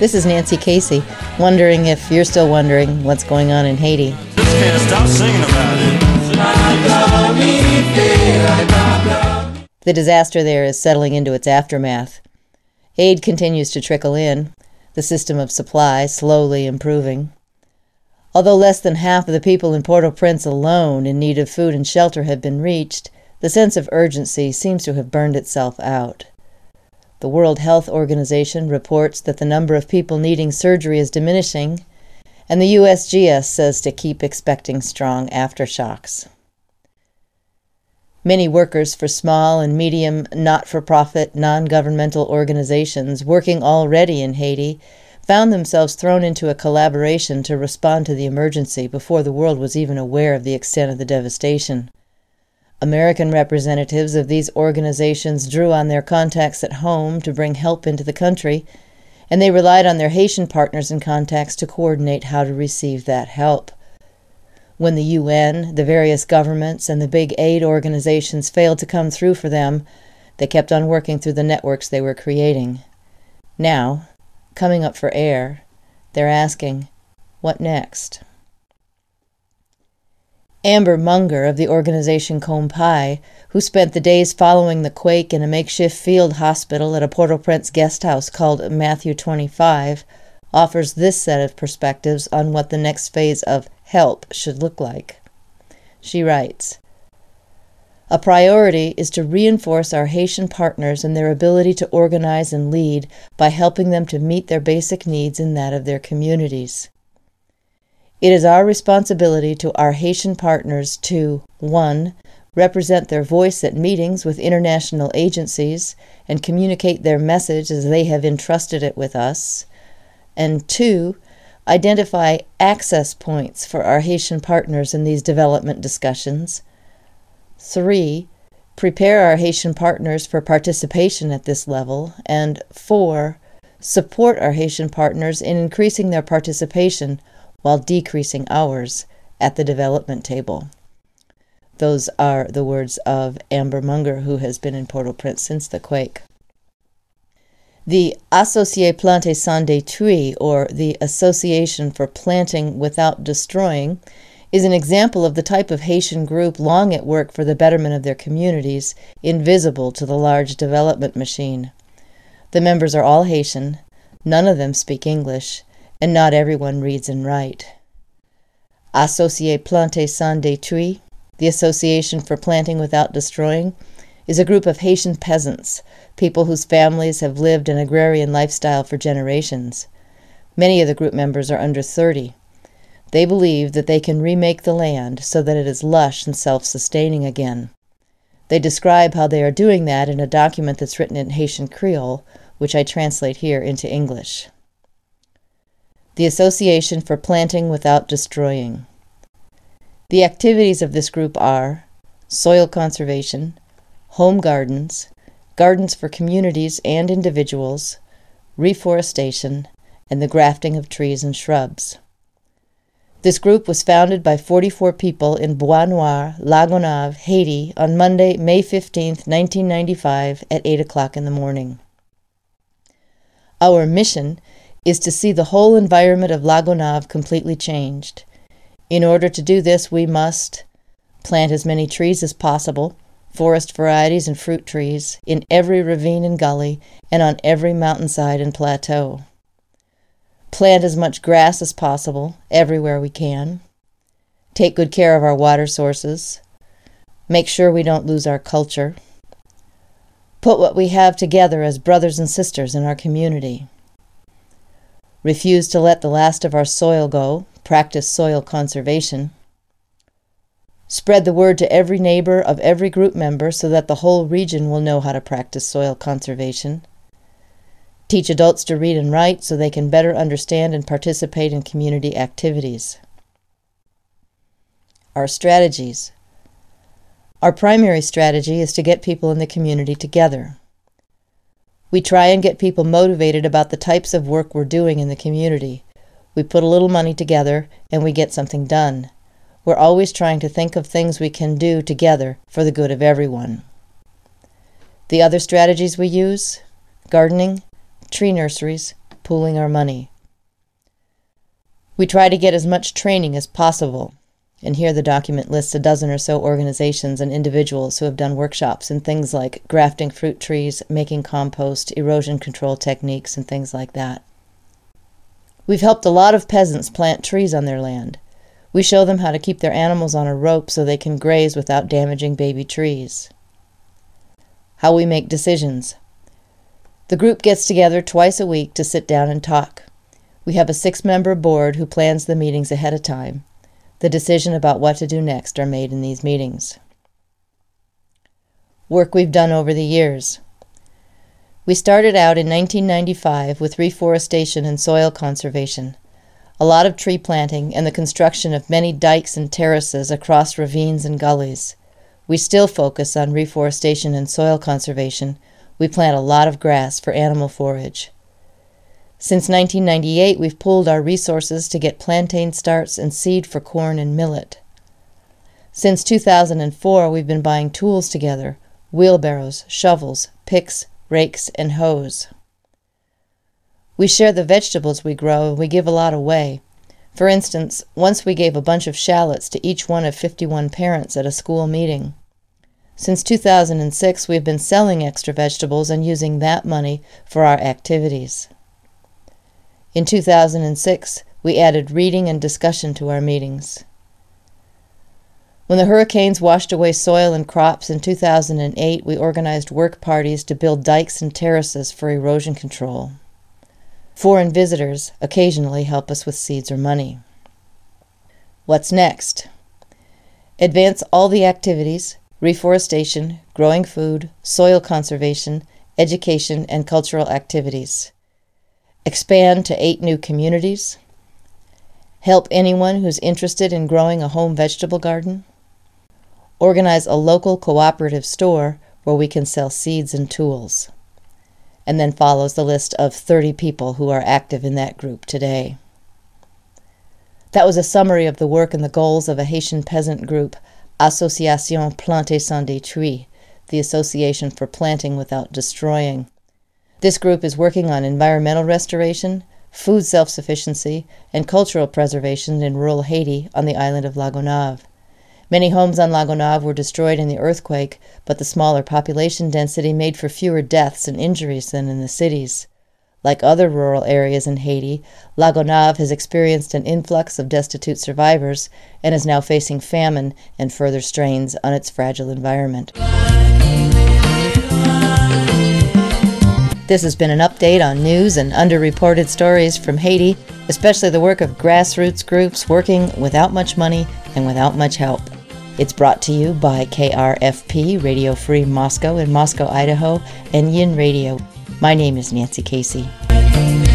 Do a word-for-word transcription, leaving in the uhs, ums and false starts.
This is Nancy Casey, wondering if you're still wondering what's going on in Haiti. Just can't stop singing about it. The disaster there is settling into its aftermath. Aid continues to trickle in, the system of supply slowly improving. Although less than half of the people in Port-au-Prince alone in need of food and shelter have been reached, the sense of urgency seems to have burned itself out. The World Health Organization reports that the number of people needing surgery is diminishing, and the U S G S says to keep expecting strong aftershocks. Many workers for small and medium not-for-profit, non-governmental organizations working already in Haiti found themselves thrown into a collaboration to respond to the emergency before the world was even aware of the extent of the devastation. American representatives of these organizations drew on their contacts at home to bring help into the country, and they relied on their Haitian partners and contacts to coordinate how to receive that help. When the U N, the various governments, and the big aid organizations failed to come through for them, they kept on working through the networks they were creating. Now, coming up for air, they're asking, what next? Amber Munger of the organization Compai, who spent the days following the quake in a makeshift field hospital at a Port-au-Prince guest house called Matthew twenty-five, offers this set of perspectives on what the next phase of help should look like. She writes, "A priority is to reinforce our Haitian partners in their ability to organize and lead by helping them to meet their basic needs and that of their communities. It is our responsibility to our Haitian partners to, one, represent their voice at meetings with international agencies and communicate their message as they have entrusted it with us, and two, identify access points for our Haitian partners in these development discussions, three, prepare our Haitian partners for participation at this level, and four, support our Haitian partners in increasing their participation while decreasing ours at the development table." Those are the words of Amber Munger, who has been in Port-au-Prince since the quake. The Associé Planter Sans Détruire, or the Association for Planting Without Destroying, is an example of the type of Haitian group long at work for the betterment of their communities, invisible to the large development machine. The members are all Haitian, none of them speak English, and not everyone reads and writes. Associé Planter Sans Détruire, the Association for Planting Without Destroying, is a group of Haitian peasants, people whose families have lived an agrarian lifestyle for generations. Many of the group members are under thirty. They believe that they can remake the land so that it is lush and self-sustaining again. They describe how they are doing that in a document that's written in Haitian Creole, which I translate here into English. The Association for Planting Without Destroying. The activities of this group are soil conservation, home gardens, gardens for communities and individuals, reforestation, and the grafting of trees and shrubs. This group was founded by forty-four people in Bois Noir, La Gonave, Haiti, on Monday, May fifteenth, nineteen ninety-five, at eight o'clock in the morning. Our mission is to see the whole environment of La Gonave completely changed. In order to do this, we must plant as many trees as possible, forest varieties and fruit trees, in every ravine and gully and on every mountainside and plateau. Plant as much grass as possible, everywhere we can. Take good care of our water sources. Make sure we don't lose our culture. Put what we have together as brothers and sisters in our community. Refuse to let the last of our soil go. Practice soil conservation. Spread the word to every neighbor of every group member so that the whole region will know how to practice soil conservation. Teach adults to read and write so they can better understand and participate in community activities. Our strategies. Our primary strategy is to get people in the community together. We try and get people motivated about the types of work we're doing in the community. We put a little money together and we get something done. We're always trying to think of things we can do together for the good of everyone. The other strategies we use: gardening, tree nurseries, pooling our money. We try to get as much training as possible, and here the document lists a dozen or so organizations and individuals who have done workshops in things like grafting fruit trees, making compost, erosion control techniques, and things like that. We've helped a lot of peasants plant trees on their land. We show them how to keep their animals on a rope so they can graze without damaging baby trees. How we make decisions. The group gets together twice a week to sit down and talk. We have a six-member board who plans the meetings ahead of time. The decision about what to do next are made in these meetings. Work we've done over the years. We started out in nineteen ninety-five with reforestation and soil conservation, a lot of tree planting and the construction of many dikes and terraces across ravines and gullies. We still focus on reforestation and soil conservation. We plant a lot of grass for animal forage. Since nineteen ninety-eight, we've pooled our resources to get plantain starts and seed for corn and millet. Since two thousand four, we've been buying tools together, wheelbarrows, shovels, picks, rakes, and hoes. We share the vegetables we grow, and we give a lot away. For instance, once we gave a bunch of shallots to each one of fifty-one parents at a school meeting. Since two thousand six, we've been selling extra vegetables and using that money for our activities. In two thousand six, we added reading and discussion to our meetings. When the hurricanes washed away soil and crops in two thousand eight, we organized work parties to build dikes and terraces for erosion control. Foreign visitors occasionally help us with seeds or money. What's next? Advance all the activities, reforestation, growing food, soil conservation, education, and cultural activities. Expand to eight new communities. Help anyone who's interested in growing a home vegetable garden. Organize a local cooperative store where we can sell seeds and tools. And then follows the list of thirty people who are active in that group today. That was a summary of the work and the goals of a Haitian peasant group, Association Planter Sans Détruire, the Association for Planting Without Destroying. This group is working on environmental restoration, food self-sufficiency, and cultural preservation in rural Haiti on the island of La Gonâve. Many homes on La Gonâve were destroyed in the earthquake, but the smaller population density made for fewer deaths and injuries than in the cities. Like other rural areas in Haiti, La Gonâve has experienced an influx of destitute survivors and is now facing famine and further strains on its fragile environment. This has been an update on news and underreported stories from Haiti, especially the work of grassroots groups working without much money and without much help. It's brought to you by K R F P, Radio Free Moscow in Moscow, Idaho, and Yin Radio. My name is Nancy Casey.